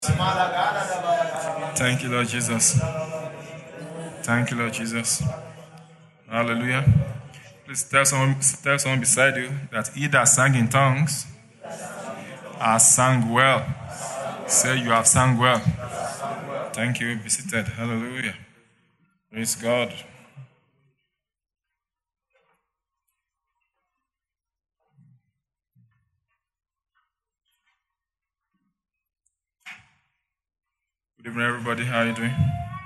Thank you, Lord Jesus. Thank you, Lord Jesus. Hallelujah. Please tell someone beside you that he that sang in tongues has sang well. Say you have sang well. Thank you. Be seated. Hallelujah. Praise God. Good evening, everybody. How are you doing?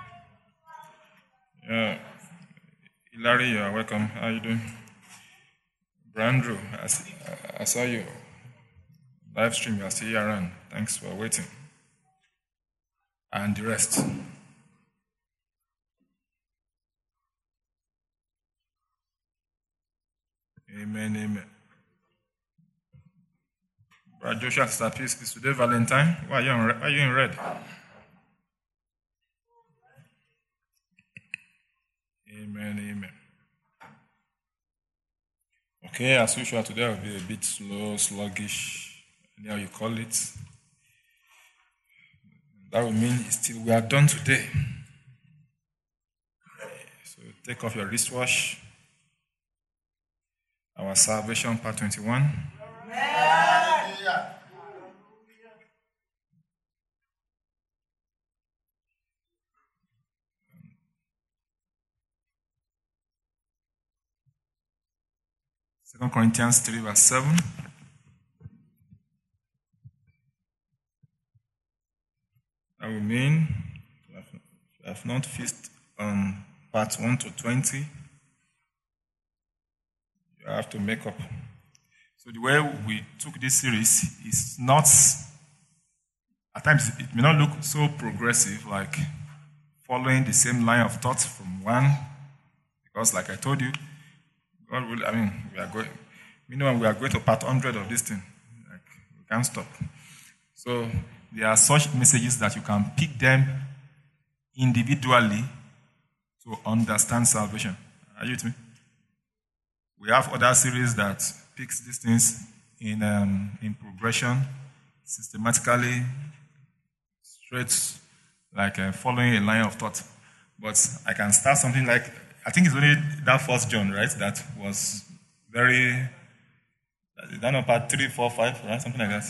Yeah. Larry, you are welcome. How are you doing? Brandrew, I saw you. Live stream, you are still here around. Thanks for waiting. And the rest. Amen, amen. Brother Joshua, Sister Peace, is today Valentine? Why are you in red? Amen, amen. Okay, as usual, today will be a bit slow, sluggish, anyhow you call it. That will mean we are done today. So take off your wristwatch. Our salvation, part 21. Hallelujah. Second Corinthians 3, verse 7. That will mean we have not fixed part 1 to 20. You have to make up. So the way we took this series is not, at times it may not look so progressive, like following the same line of thought from one, because like I told you, God will, we are going to part 100 of this thing. Like, we can't stop. So there are such messages that you can pick them individually to understand salvation. Are you with me? We have other series that picks these things in progression, systematically, straight, like following a line of thought. But I can start something like, I think it's only that First John, right? That was very, that not part 3, 4, 5, right? Something like that.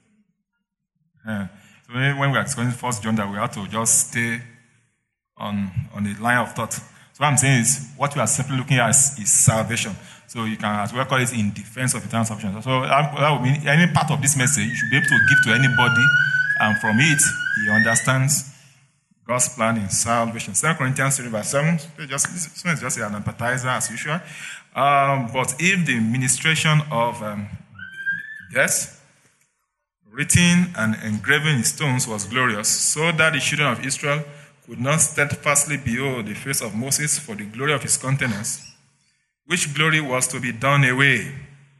So when we are discussing First John, that we have to just stay on a line of thought. So what I'm saying is, what we are simply looking at is salvation. So you can as well call it in defense of eternal salvation. So that would mean any part of this message you should be able to give to anybody, and from it he understands God's plan in salvation. 2 Corinthians 3, verse 7. This one is just an appetizer as usual. But if the ministration of death, written and engraven in stones, was glorious, so that the children of Israel could not steadfastly behold the face of Moses for the glory of his countenance, which glory was to be done away,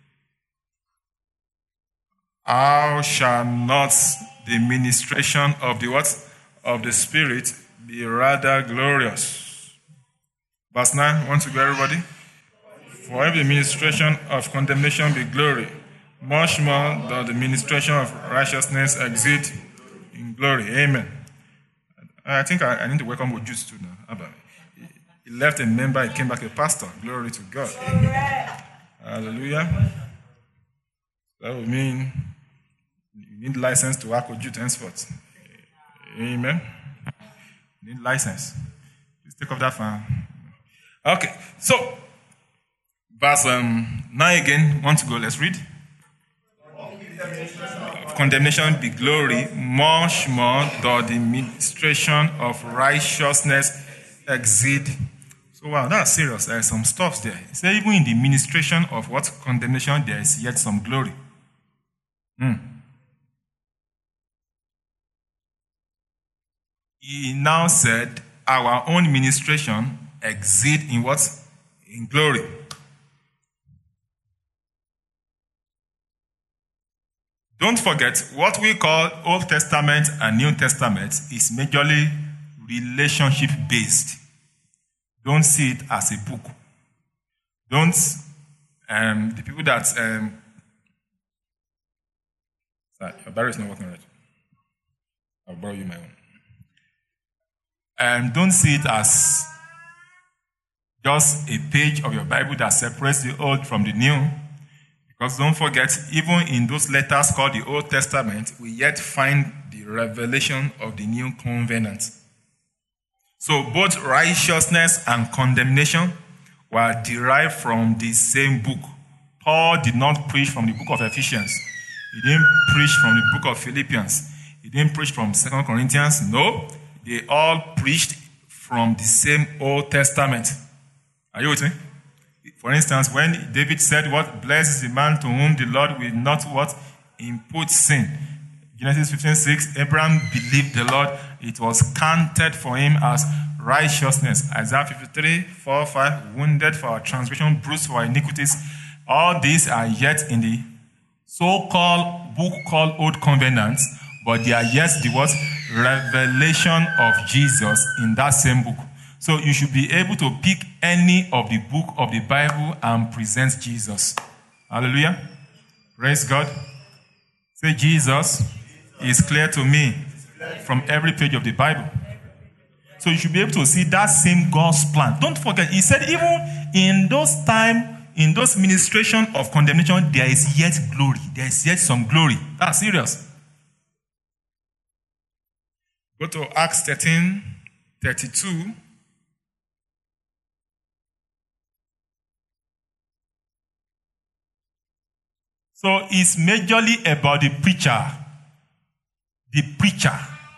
how shall not the ministration of the what? Of the Spirit be rather glorious? Verse 9, want to go everybody? For if the ministration of condemnation be glory, much more does the ministration of righteousness exceed in glory. Amen. I think I need to welcome Ojus too now. He left a member, he came back a pastor. Glory to God. Amen. Hallelujah. That would mean you need license to work Ojus henceforth. Amen. You need license. Please take off that fan. Okay, so verse 9 again. Want to go? Let's read. Condemnation be glory, much more does the ministration of righteousness exceed. So wow, that's serious. There is some stuff there. So even in the ministration of what? Condemnation, there is yet some glory. He now said, our own ministration exceed in what? In glory. Don't forget, what we call Old Testament and New Testament is majorly relationship-based. Don't see it as a book. Don't, the people that, sorry, your battery is not working right. I'll borrow you my own. And don't see it as just a page of your Bible that separates the old from the new. Because don't forget, even in those letters called the Old Testament, we yet find the revelation of the new covenant. So both righteousness and condemnation were derived from the same book. Paul did not preach from the book of Ephesians. He didn't preach from the book of Philippians. He didn't preach from 2 Corinthians. No, they all preached from the same Old Testament. Are you with me? For instance, when David said, "What blessed is the man to whom the Lord will not what impute sin." Genesis 15:6, Abraham believed the Lord. It was counted for him as righteousness. Isaiah 53:4-5, wounded for our transgression, bruised for our iniquities. All these are yet in the so-called book called Old Covenant, but they are yet the what? Revelation of Jesus in that same book. So you should be able to pick any of the book of the Bible and present Jesus. Hallelujah. Praise God. Say, Jesus is clear to me from every page of the Bible. So you should be able to see that same God's plan. Don't forget, he said even in those time, in those ministration of condemnation, there is yet glory. There is yet some glory. That's serious. Go to Acts 13:32. So it's majorly about the preacher. The preacher.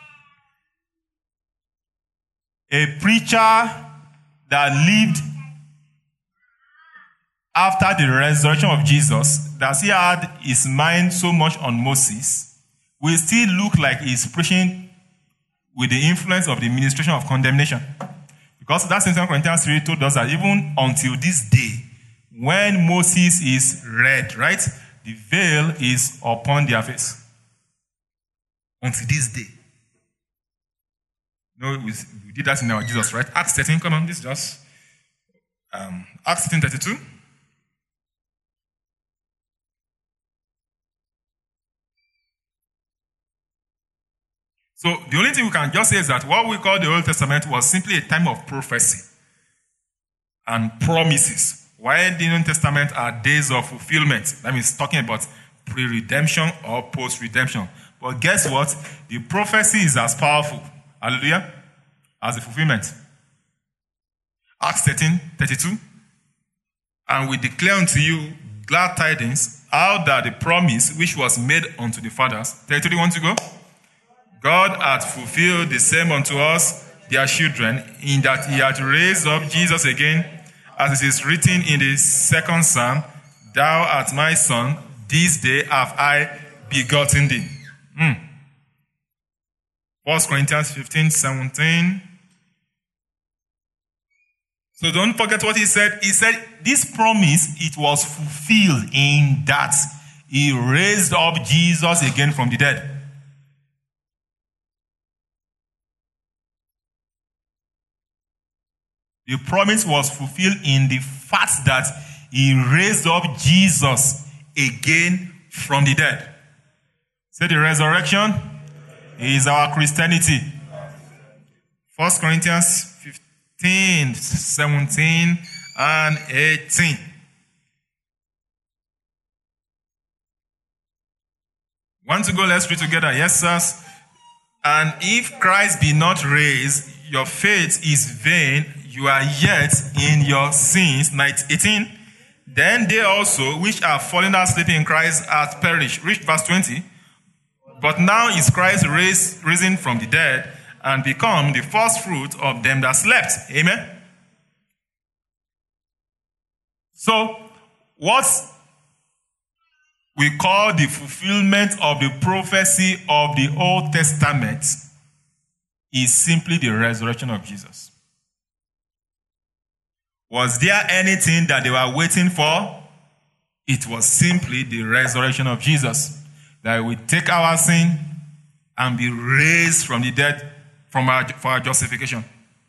A preacher that lived after the resurrection of Jesus, that he had his mind so much on Moses, will still look like he's preaching with the influence of the ministration of condemnation. Because that's in 2 Corinthians 3 told us that even until this day, when Moses is read, right, the veil is upon their face. Until this day. No, we did that in our Jesus, right? Acts 13, come on, this is just Acts 13:32. So the only thing we can just say is that what we call the Old Testament was simply a time of prophecy and promises. While the New Testament are days of fulfillment. That means talking about pre-redemption or post-redemption. But guess what? The prophecy is as powerful, hallelujah, as the fulfillment. Acts 13:32. And we declare unto you glad tidings, how that the promise which was made unto the fathers. 33, want to go? God hath fulfilled the same unto us, their children, in that he hath raised up Jesus again, as it is written in the second Psalm, Thou art my son, this day have I begotten thee. 1 Corinthians 15:17. So don't forget what he said. He said, this promise, it was fulfilled in that he raised up Jesus again from the dead. The promise was fulfilled in the fact that he raised up Jesus again from the dead. Say the resurrection is our Christianity. 1 Corinthians 15, 17, and 18. Want to go? Let's read together. Yes, sirs. And if Christ be not raised, your faith is vain. You are yet in your sins. 18. Then they also, which are fallen asleep in Christ, hath perished. Reach verse 20. But now is Christ risen from the dead, and become the first fruit of them that slept. Amen? So, what we call the fulfillment of the prophecy of the Old Testament is simply the resurrection of Jesus. Was there anything that they were waiting for? It was simply the resurrection of Jesus. That we take our sin and be raised from the dead for our justification.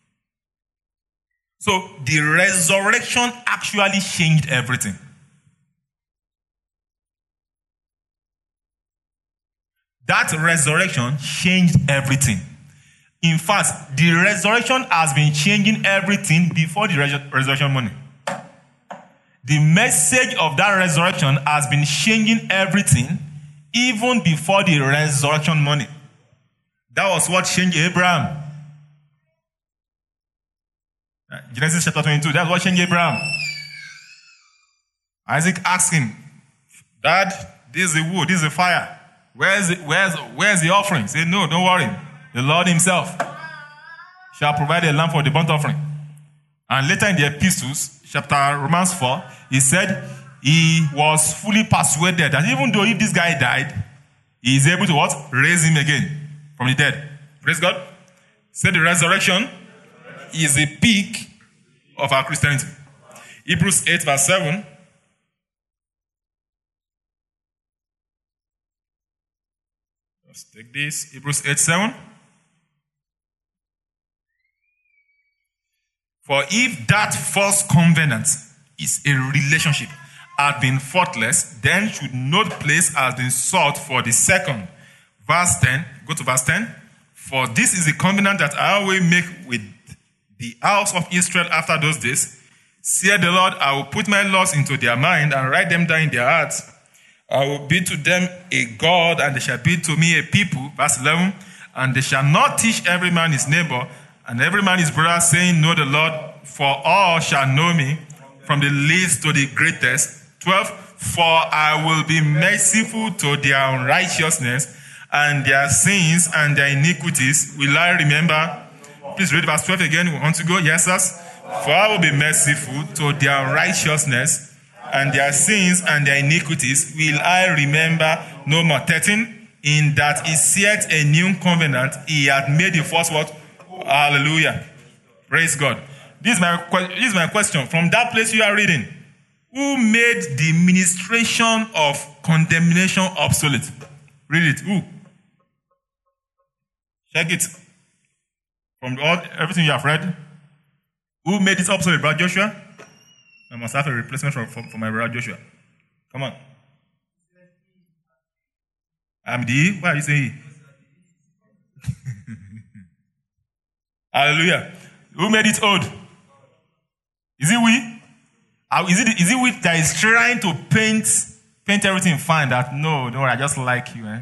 So the resurrection actually changed everything. That resurrection changed everything. In fact, the resurrection has been changing everything before the resurrection money. The message of that resurrection has been changing everything even before the resurrection money. That was what changed Abraham. Genesis chapter 22, that's what changed Abraham. Isaac asked him, Dad, this is the wood, this is the fire. Where's the offering? He said, no, don't worry. The Lord himself shall provide a lamb for the burnt offering. And later in the epistles, chapter Romans 4, he said he was fully persuaded that even though if this guy died, he is able to what? Raise him again from the dead. Praise God. Say the resurrection is the peak of our Christianity. Hebrews 8 verse 7. Let's take this. Hebrews 8 7. For if that first covenant is a relationship had been faultless, then should no place have been sought for the second. Verse 10, go to verse 10. For this is the covenant that I will make with the house of Israel after those days. Saith the Lord, I will put my laws into their mind and write them down in their hearts. I will be to them a God, and they shall be to me a people. Verse 11. And they shall not teach every man his neighbor, and every man his brother, saying, Know the Lord, for all shall know me, from the least to the greatest. 12. For I will be merciful to their unrighteousness, and their sins and their iniquities will I remember. Please read verse 12 again. We want to go? Yes, sir. For I will be merciful to their unrighteousness, and their sins and their iniquities will I remember no more. 13. In that he saith a new covenant, he had made the first what? Hallelujah. Praise God. This is my question. From that place you are reading, who made the ministration of condemnation obsolete? Read it. Who? Check it. From everything you have read, who made it obsolete, Brother Joshua? I must have a replacement for my brother Joshua. Come on. I'm the. Why are you saying he? Hallelujah. Who made it old? Is it we? Is it we that is trying to paint everything fine? That no, I just like you.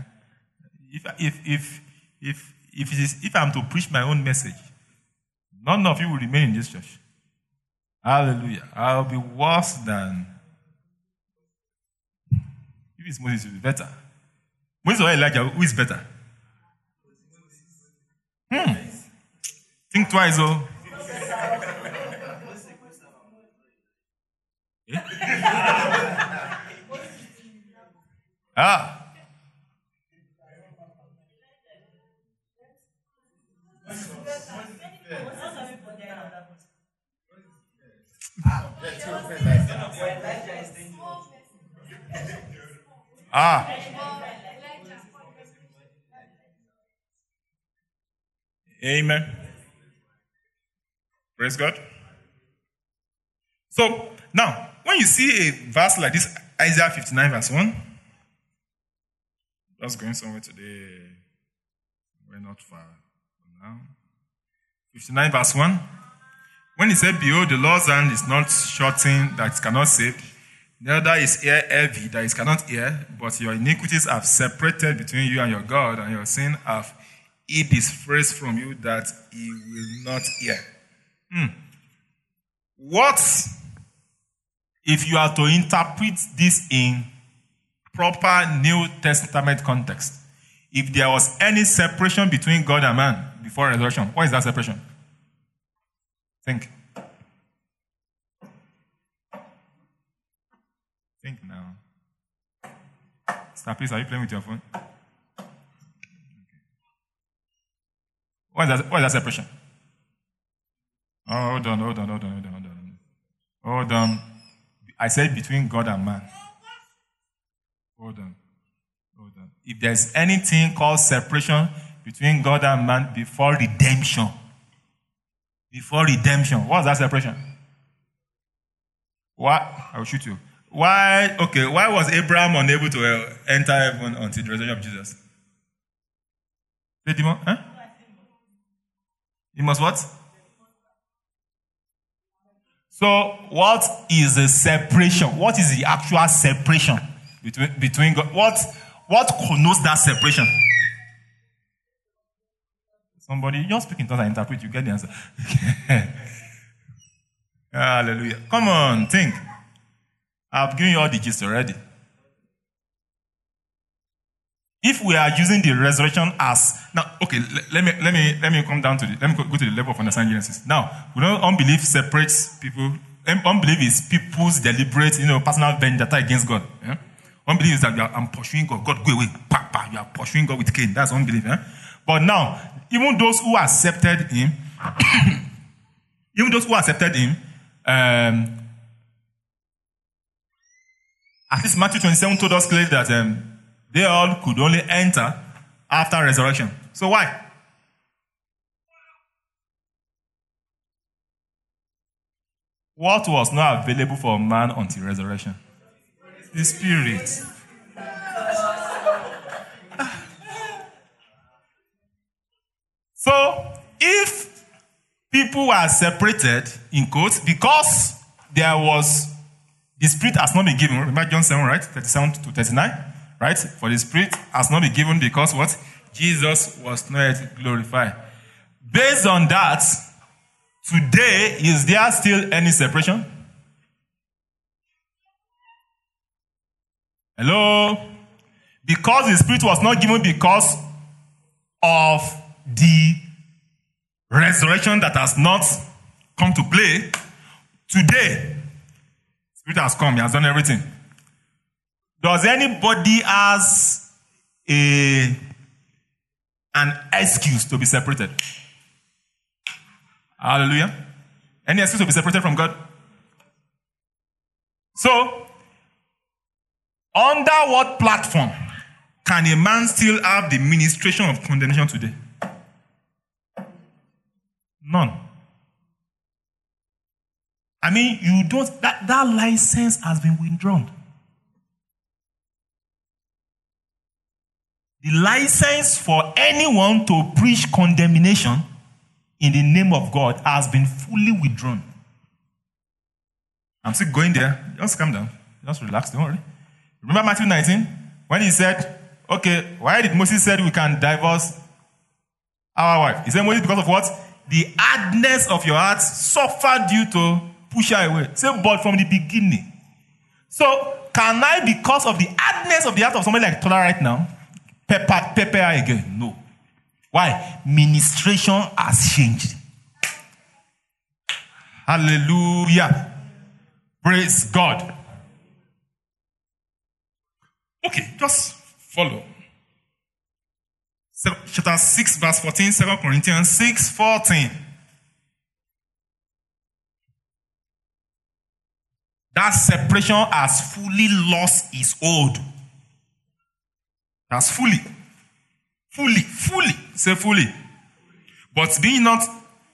If I'm to preach my own message, none of you will remain in this church. Hallelujah. I'll be worse than. If it's Moses, it will be better. Moses or Elijah, who is better? Think twice, oh. Amen. Praise God. So, now, when you see a verse like this, Isaiah 59 verse 1, just going somewhere today, we're not far from now. 59 verse 1, when he said, Behold, the Lord's hand is not shortened that it cannot save, neither is ear heavy that it cannot hear, but your iniquities have separated between you and your God, and your sin have hid his face from you that he will not hear. What if you are to interpret this in proper New Testament context? If there was any separation between God and man before resurrection, what is that separation? Think. Think now. Star, please, are you playing with your phone? What is that separation? Oh, hold on. Hold on. I said between God and man. Hold on. If there's anything called separation between God and man before redemption, what's that separation? What? I will shoot you. Why was Abraham unable to enter heaven until the resurrection of Jesus? The demon, huh? You must what? So, what is the separation? What is the actual separation between God? What connotes that separation? Somebody, you just speak in tongues and interpret, you get the answer. Hallelujah. Come on, think. I've given you all the gist already. If we are using the resurrection as now, okay, let me come down to let me go to the level of understanding Genesis. Now, we know unbelief separates people. Unbelief is people's deliberate, personal vendetta against God. Yeah? Unbelief is that I'm pursuing God. God, go away. You are pursuing God with Cain. That's unbelief. Yeah? But now, even those who accepted him, at least Matthew 27 told us clearly that they all could only enter after resurrection. So why? What was not available for man until resurrection? The Spirit. So, if people were separated, in quotes, because there was, the Spirit has not been given, remember John 7, right? 37 to 39, right? For the Spirit has not been given because what? Jesus was not yet glorified. Based on that, today, is there still any separation? Hello? Because the Spirit was not given because of the resurrection that has not come to play, today, Spirit has come, He has done everything. Does anybody has an excuse to be separated? Hallelujah. Any excuse to be separated from God? So, under what platform can a man still have the ministration of condemnation today? None. I mean, you don't, that license has been withdrawn. The license for anyone to preach condemnation in the name of God has been fully withdrawn. I'm still going there. Just calm down. Just relax. Don't worry. Remember Matthew 19? When he said, okay, why did Moses say we can divorce our wife? He said, Moses, because of what? The hardness of your heart suffered you to push her away. Say, but from the beginning. So, can I, because of the hardness of the heart of somebody like Tola right now, pepper her again? No. Why? Ministration has changed. Hallelujah. Praise God. Okay, just follow. Chapter 6, verse 14, 2 Corinthians 6, 14. That separation has fully lost its hold. That's fully. Say fully. But being not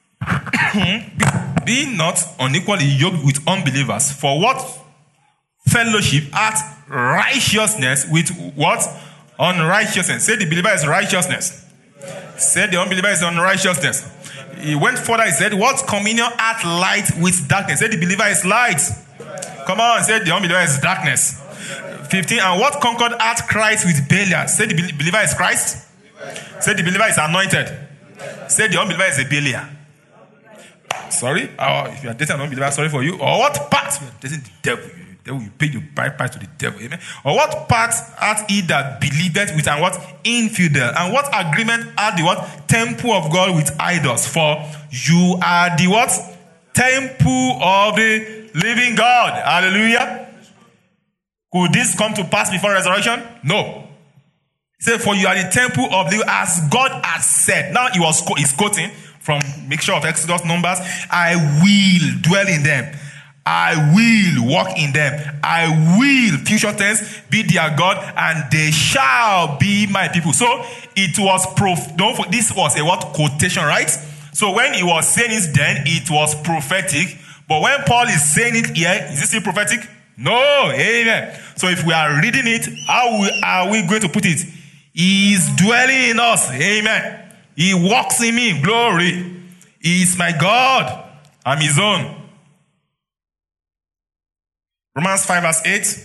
unequally yoked with unbelievers, for what fellowship hath righteousness with what? Unrighteousness. Say the believer is righteousness. Say the unbeliever is unrighteousness. He went further, he said, what communion hath light with darkness? Say the believer is light. Come on, say the unbeliever is darkness. 15, and what concord hath Christ with Belial? Say the believer is Christ. Say the believer is anointed. Say the unbeliever is a Belial. Sorry? If you are dating an unbeliever, sorry for you. Or what part? You are dating the devil. You pay your price to the devil. Amen. Or what part hath he that believeth with and what? Infidel. And what agreement hath the what? Temple of God with idols. For you are the what? Temple of the living God. Hallelujah. Could this come to pass before resurrection? No. He said, for you are the temple of the, as God has said. Now he's quoting from mixture of Exodus, Numbers. I will dwell in them. I will walk in them. I will, future tense, be their God, and they shall be my people. So it was this was a what? Quotation, right? So when he was saying it then, it was prophetic. But when Paul is saying it here, is it still prophetic? No. Amen. So if we are reading it, how are we going to put it? He is dwelling in us. Amen. He walks in me. Glory. He is my God. I'm his own. Romans 5 verse 8.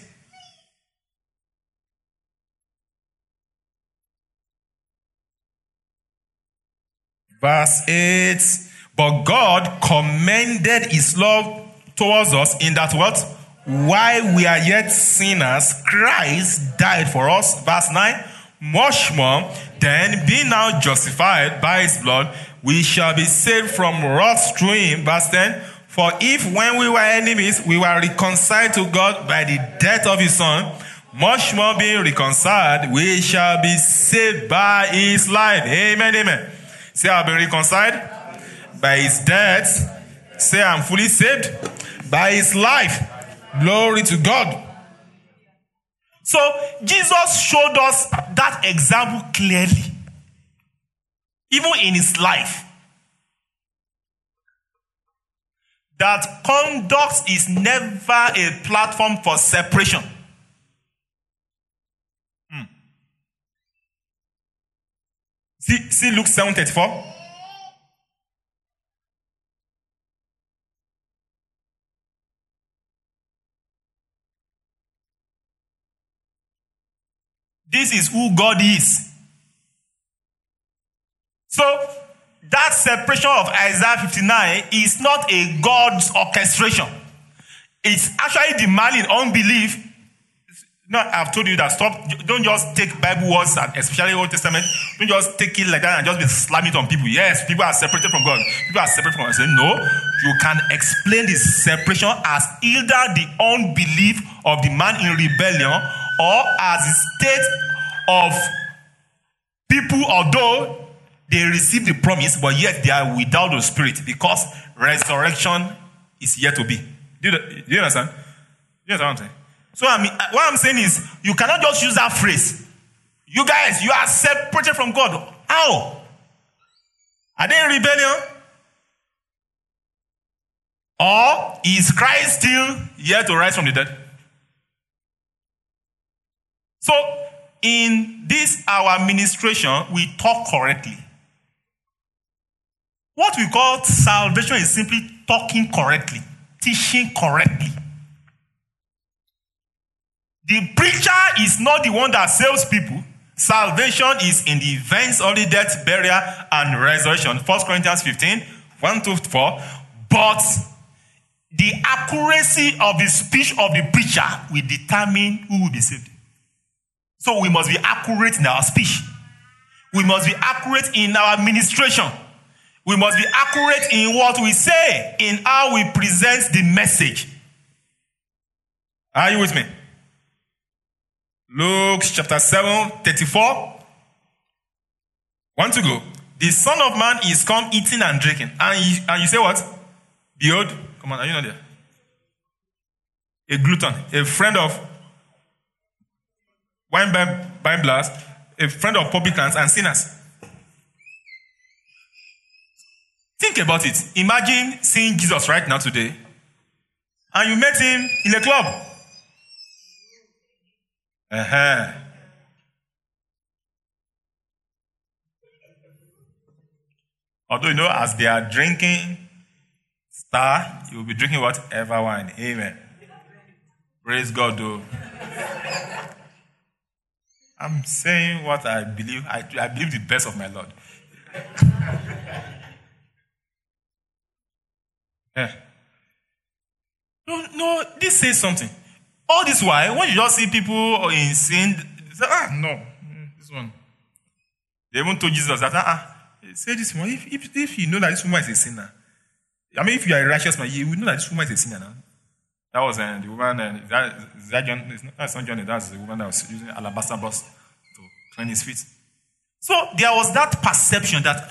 Verse 8. But God commended his love towards us in that what? While we are yet sinners, Christ died for us. Verse 9. Much more, then, being now justified by his blood, we shall be saved from wrath through him. Verse 10. For if when we were enemies, we were reconciled to God by the death of his Son, much more being reconciled, we shall be saved by his life. Amen, amen. Say, I've been reconciled by his death. Say, I'm fully saved by his life. Glory to God. So, Jesus showed us that example clearly. Even in his life. That conduct is never a platform for separation. See Luke 7:34. This is who God is. So, that separation of Isaiah 59 is not a God's orchestration. It's actually demanding unbelief. No, I've told you that. Don't just take Bible words, especially Old Testament. Don't just take it like that and just be slamming it on people. Yes, people are separated from God. People are separated from God. I say, no, you can explain this separation as either the unbelief of the man in rebellion or as the state of people, although they receive the promise, but yet they are without the Spirit because resurrection is yet to be. Do you understand? Do you understand what I'm saying? So what I'm saying is, you cannot just use that phrase. You guys, you are separated from God. How? Are they in rebellion? Or is Christ still yet to rise from the dead? So, in this, our administration, we talk correctly. What we call salvation is simply talking correctly, teaching correctly. The preacher is not the one that saves people. Salvation is in the events of the death, burial, and resurrection. 1 Corinthians 15, 1-4. But the accuracy of the speech of the preacher will determine who will be saved. So we must be accurate in our speech. We must be accurate in our administration. We must be accurate in what we say, in how we present the message. Are you with me? Luke chapter 7:34. Want to go? The Son of Man is come eating and drinking. And you say what? Behold, come on, are you not there? A glutton, a friend of wine blast, a friend of publicans and sinners. Think about it. Imagine seeing Jesus right now today, and you met him in a club. Although, you know, as they are drinking Star, you will be drinking whatever wine. Amen. Praise God, though. I'm saying what I believe. I believe the best of my Lord. No, this says something. All this while, when you just see people in sin, they say, no, this one. They even told Jesus that, say this one, if you know that this woman is a sinner, I mean, if you are a righteous man, you will know that this woman is a sinner now. That was the woman, that John, that's not John, that's the woman that was using alabaster box to clean his feet. So there was that perception that,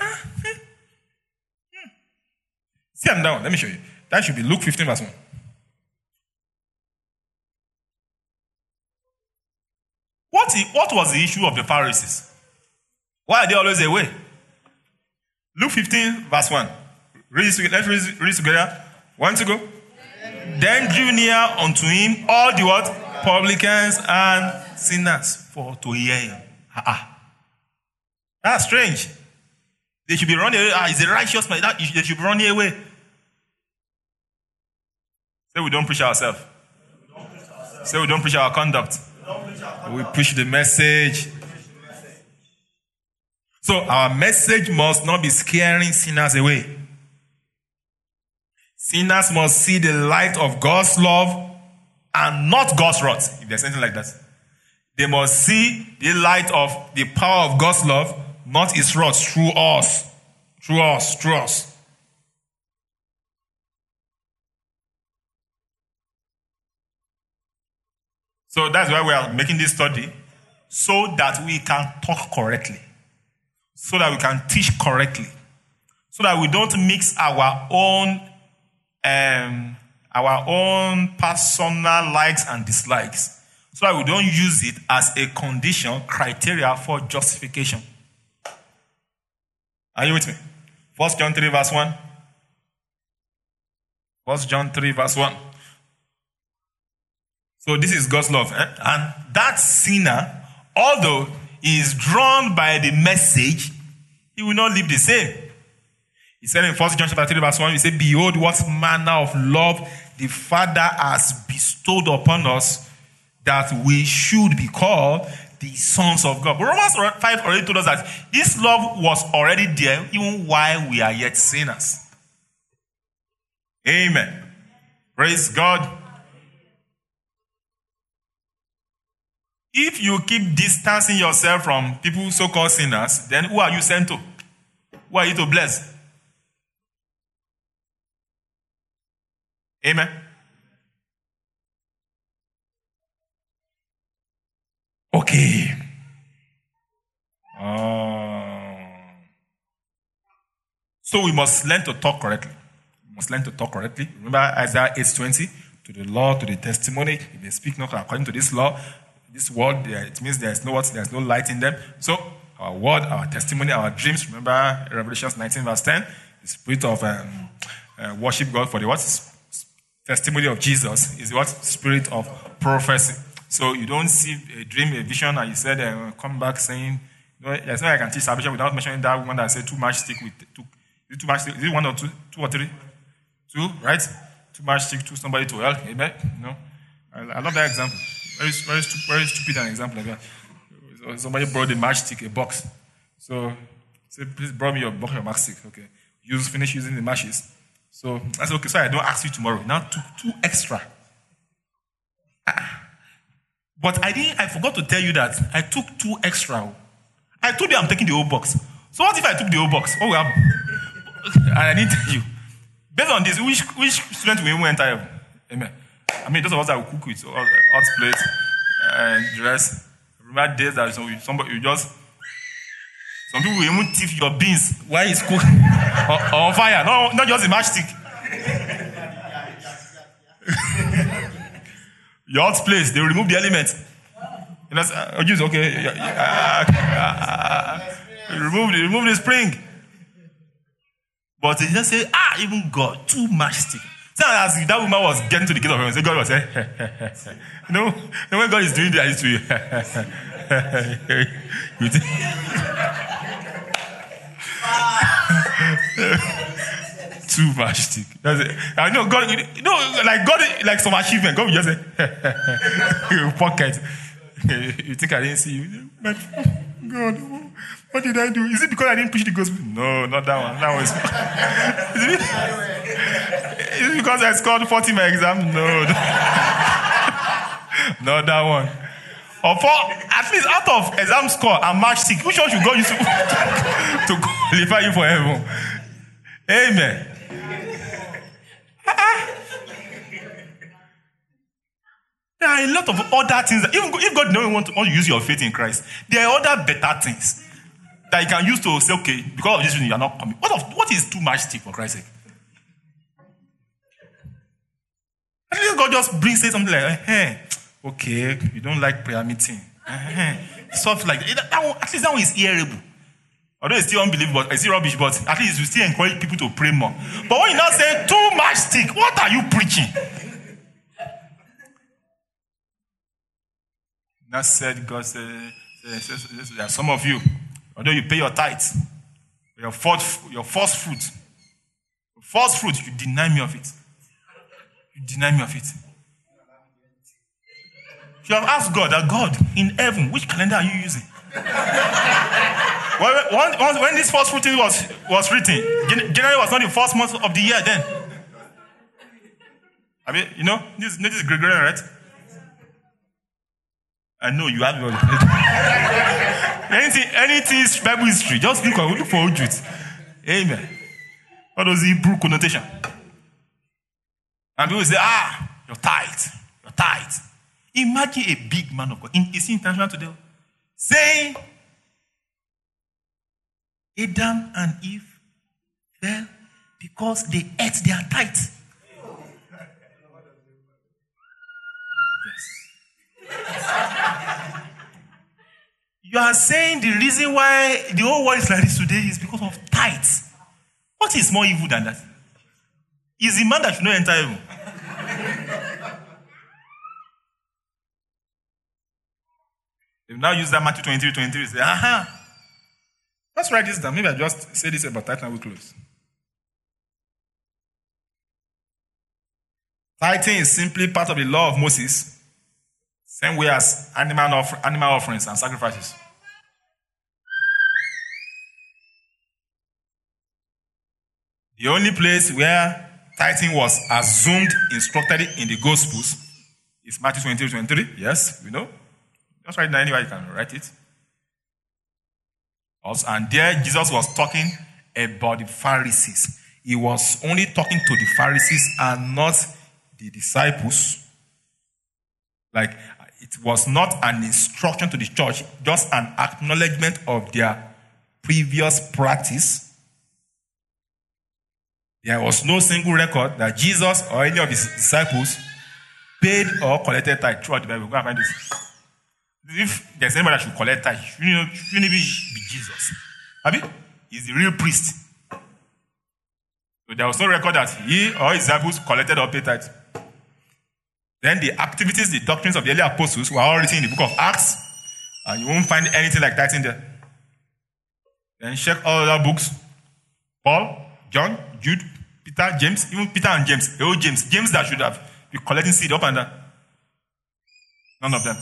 see, I'm down, let me show you. That should be Luke 15 verse 1. What was the issue of the Pharisees? Why are they always away? Luke 15 verse 1. Let's read it together. 1 to go. Then drew near unto him all the what? Publicans and sinners for to hear him. That's strange. They should be running away. He's a righteous man. They should be running away. Say we don't preach ourselves. Say we don't preach our conduct. We preach the message. So our message must not be scaring sinners away. Sinners must see the light of God's love and not God's wrath, if there's anything like that. They must see the light of the power of God's love, not His wrath, through us. Through us. Through us. So that's why we are making this study, so that we can talk correctly, so that we can teach correctly, so that we don't mix our own personal likes and dislikes, so that we don't use it as a condition, criteria for justification. Are you with me? 1 John 3 verse 1. 1 John 3 verse 1. So this is God's love. And that sinner, although he is drawn by the message, he will not live the same. He said in 1 John chapter 3 verse 1, he said, behold, what manner of love the Father has bestowed upon us, that we should be called the sons of God. But Romans 5 already told us that this love was already there even while we are yet sinners. Amen. Praise God. If you keep distancing yourself from people so-called sinners, then who are you sent to? Who are you to bless? Amen. Okay. So we must learn to talk correctly. We must learn to talk correctly. Remember Isaiah 8:20? To the law, to the testimony. If they speak not according to this law, this word, it means there's no light in them. So our word, our testimony, our dreams. Remember Revelation 19 verse 10? The spirit of worship God for the what? Testimony of Jesus is what? Spirit of prophecy. So you don't see a dream, a vision, and you said, come back saying, there's no way I can teach salvation without mentioning that woman that said too much stick with two. Is it too much stick? Is it one or two or three? Two, right? Too much stick to somebody to hell. Amen? No? I love that example. Very stupid an example like that. So somebody brought a matchstick, a box. So say, please bring me your box, your matchstick. Okay. Finish using the matches. So I said, okay, so I don't ask you tomorrow. Now took two extra. But I forgot to tell you that I took two extra. I told you I'm taking the whole box. So what if I took the whole box? What will happen? And I didn't tell you. Based on this, which student will even enter heaven? Amen. I mean, those of us that will cook with hot plate and dress. Remember days that some people will even thief your beans while it's cooked on fire. No, not just a matchstick. Your hot place, they will remove the element. Okay. Remove the spring. But they just say, even God, too matchstick. So as that woman was getting to the gate of heaven, God was saying, when God is doing that, it's to you. Too matchstick. That's it. I know God, like some achievement. God will just say, pocket. You think I didn't see you? But God, what did I do? Is it because I didn't preach the gospel? No, not that one. That was. Is it because I scored 40 in my exam? No. Not that one. Or at least out of exam score and matchstick, which one should God use to qualify you for heaven? Amen. There are a lot of other things that, even if God doesn't want to use your faith in Christ, there are other better things that you can use to say, okay, because of this reason you are not coming. What is too much stick for Christ's sake? At least God just say something like, hey, okay, you don't like prayer meeting. Stuff like that. At least that one is hearable. Although it's still unbelievable, it's still rubbish, but at least you still encourage people to pray more. But when you now say too much stick, what are you preaching? That said, God said, there are some of you, Although you pay your tithes, your first fruit. First fruit, you deny me of it. You deny me of it. You have asked God, that God, in heaven, which calendar are you using? when this first fruit was written, January was not the first month of the year then. I mean, this is Gregorian, right? I know you have anything is Bible history. Just look for old truth. Amen. What was the Hebrew connotation? And people say, you're tight. You're tight. Imagine a big man of God. Is he intentional today? Saying, Adam and Eve fell because they ate their tithe. Yes. You are saying the reason why the whole world is like this today is because of tithes. What is more evil than that? Is the man that should not enter heaven? They now use that Matthew 23. Say, let's write this down. Maybe I just say this about tithing and we close. Tithing is simply part of the law of Moses, same way as animal offerings and sacrifices. The only place where tithing was assumed instructed in the Gospels is Matthew 23. Yes, we know. Just write it down anywhere you can write it. Also, and there Jesus was talking about the Pharisees. He was only talking to the Pharisees and not the disciples. Like, it was not an instruction to the church, just an acknowledgement of their previous practice. There was no single record that Jesus or any of his disciples paid or collected tithe throughout the Bible. Go and find this. If there's anybody that should collect tithe, shouldn't be Jesus. He's the real priest. So there was no record that he or his disciples collected or paid tithe. Then the activities, the doctrines of the early apostles were all written in the book of Acts, and you won't find anything like that in there. Then check all other books. Paul, John, Jude, Peter, James, even Peter and James. Oh, James that should have been collecting seed up and down. None of them.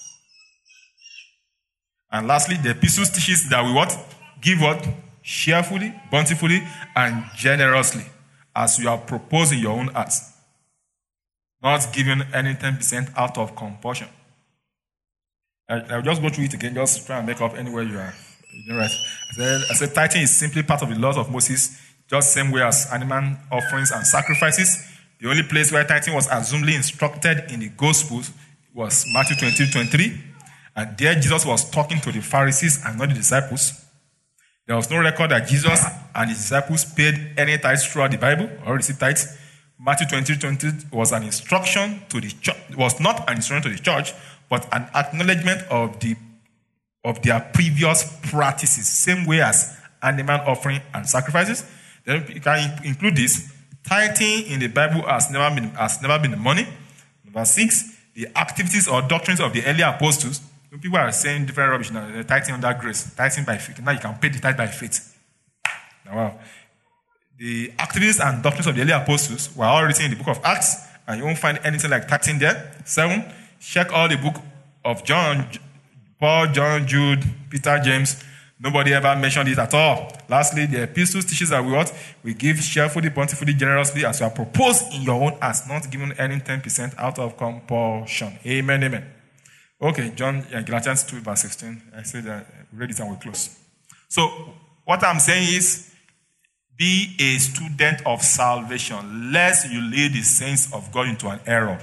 And lastly, the epistles teaches that we what? Give what? Cheerfully, bountifully, and generously, as you have proposed in your own hearts. Not giving any 10% out of compulsion. I'll just go through it again, just try and make up anywhere you are. Right. I said tithing is simply part of the laws of Moses, just same way as animal offerings and sacrifices. The only place where tithing was assumedly instructed in the Gospels was Matthew 23. And there Jesus was talking to the Pharisees and not the disciples. There was no record that Jesus and his disciples paid any tithes throughout the Bible or received tithes. Matthew 23 was an instruction to the church. It was not an instruction to the church, but an acknowledgement of their previous practices, same way as animal offering and sacrifices. Then you can include this. Tithing in the Bible has never been money. Number 6, the activities or doctrines of the early apostles. People are saying different rubbish now. They're tithing under grace, tithing by faith. Now you can pay the tithe by faith. Now, wow. The activities and doctrines of the early apostles were all written in the book of Acts, and you won't find anything like tithing there. 7, check all the book of John, Paul, John, Jude, Peter, James. Nobody ever mentioned it at all. Lastly, the epistles teaches that we give cheerfully, bountifully, generously, as you are proposed in your own hearts, not giving any 10% out of compulsion. Amen, amen. Okay, Galatians 2, verse 16. I said that read it and we'll close. So, what I'm saying is, be a student of salvation, lest you lead the saints of God into an error.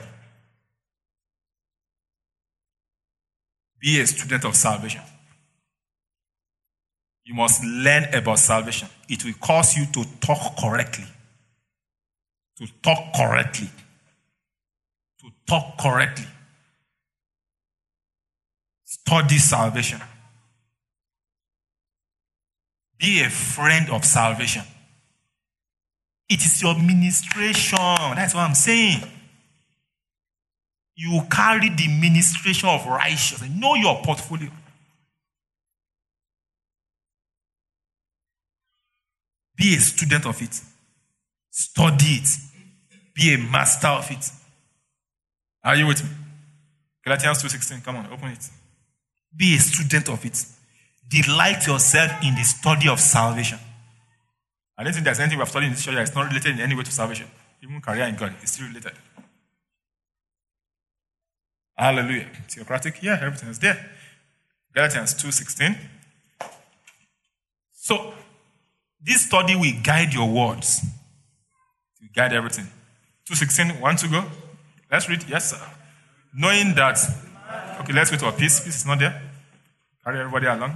Be a student of salvation. You must learn about salvation. It will cause you to talk correctly. To talk correctly. To talk correctly. Study salvation. Be a friend of salvation. It is your ministration. That's what I'm saying. You carry the ministration of righteousness. Know your portfolio. Be a student of it. Study it. Be a master of it. Are you with me? Galatians 2:16. Come on, open it. Be a student of it. Delight yourself in the study of salvation. I don't think there's anything we have studied in this church that is not related in any way to salvation. Even career in God is still related. Hallelujah. Theocratic, yeah, everything is there. Galatians 2:16. So, this study will guide your words. It will guide everything. 2:16, want to go? Let's read. Yes, sir. Knowing that, okay, let's wait for peace. Peace is not there. Carry everybody along.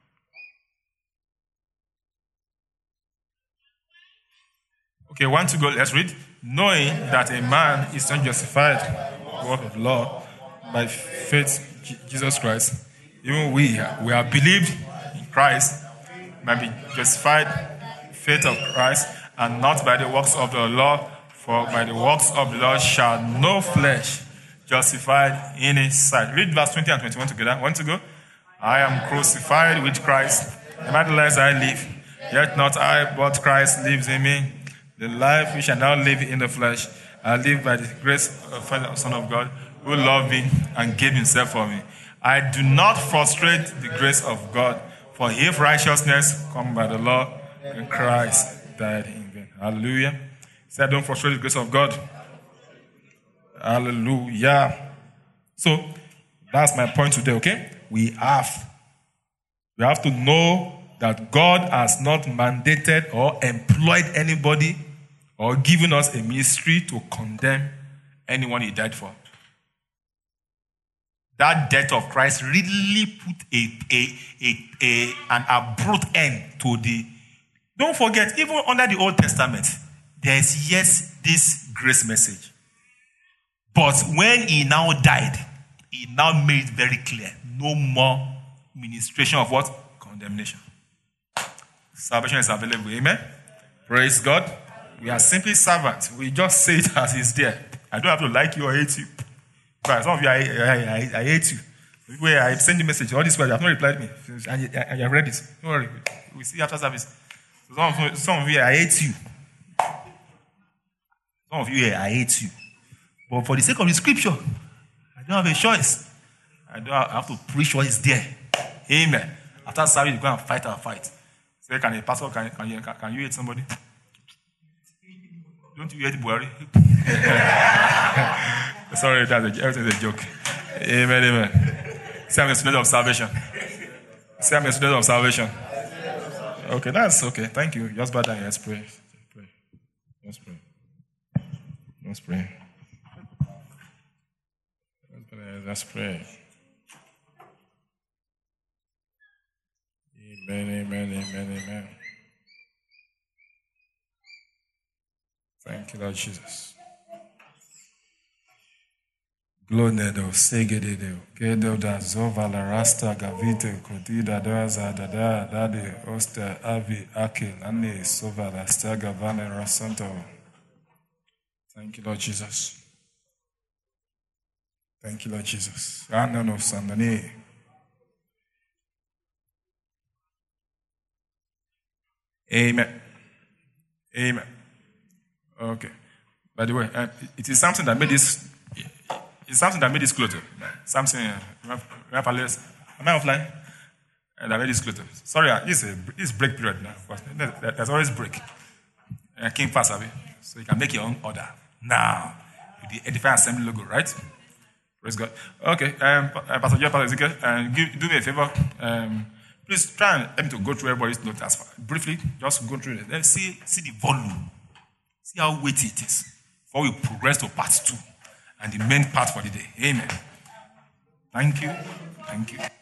Okay, want to go? Let's read. Knowing that a man is not justified by the work of law by faith Jesus Christ, even we have believed in Christ, might be justified faith of Christ, and not by the works of the law. For by the works of the law shall no flesh justified in his sight. Read verse 20 and 21 together. Want to go? I am crucified with Christ. Nevertheless I live. Yet not I, but Christ lives in me. The life which I now live in the flesh, I live by the grace of the Son of God, who loved me and gave himself for me. I do not frustrate the grace of God, for if righteousness come by the law, then Christ died in vain. Hallelujah. Say, don't frustrate the grace of God. Hallelujah. So, that's my point today, okay? We have to know that God has not mandated or employed anybody or given us a ministry to condemn anyone he died for. That death of Christ really put an abrupt end to the... Don't forget, even under the Old Testament, there is, yes, this grace message. But when he now died, he now made it very clear. No more ministration of what? Condemnation. Salvation is available. Amen? Praise God. We are simply servants. We just say it as it's there. I don't have to like you or hate you. But some of you, I hate you. Where I send you a message, all this while you have not replied me. And you have read it. Don't worry. We'll see after service. So some of you, I hate you. Some of you, I hate you. But for the sake of the scripture, I don't have a choice. I have to preach what is there. Amen. After service, you go and fight our fight. Say, can a pastor, can you hate somebody? Don't you hate Buhari? Sorry, everything's a joke. Amen, amen. Say I'm a student of salvation. Say I'm a student of salvation. Okay, that's okay. Thank you. Just bow down. Let's pray. Let's pray. Let's pray. Let's pray. Amen, amen, amen, amen. Thank you, Lord Jesus. Glonedo, Segededo, Gedo da Zova la Rasta, Gavite, Kodida Doza, Dada, Dade, Oster, Avi, Akil, Ane, Sova, la Staga, Vane, Rasanto. Thank you, Lord Jesus. Thank you, Lord Jesus. Anano Sandani. Amen. Amen. Okay. By the way, it is something that made this. It's something that made this clothes. Something. Am I offline? And I made this clothes. Sorry, this is break period now. There's always break. King Pass, so you can make your own order now with the Edify Assembly logo, right? Praise God. Okay, Pastor Jeff, Pastor Ezekiel, do me a favor. Please try and help me to go through everybody's notes briefly. Just go through it. Then see the volume. See how weighty it is. Before we progress to part 2 and the main part for the day. Amen. Thank you. Thank you.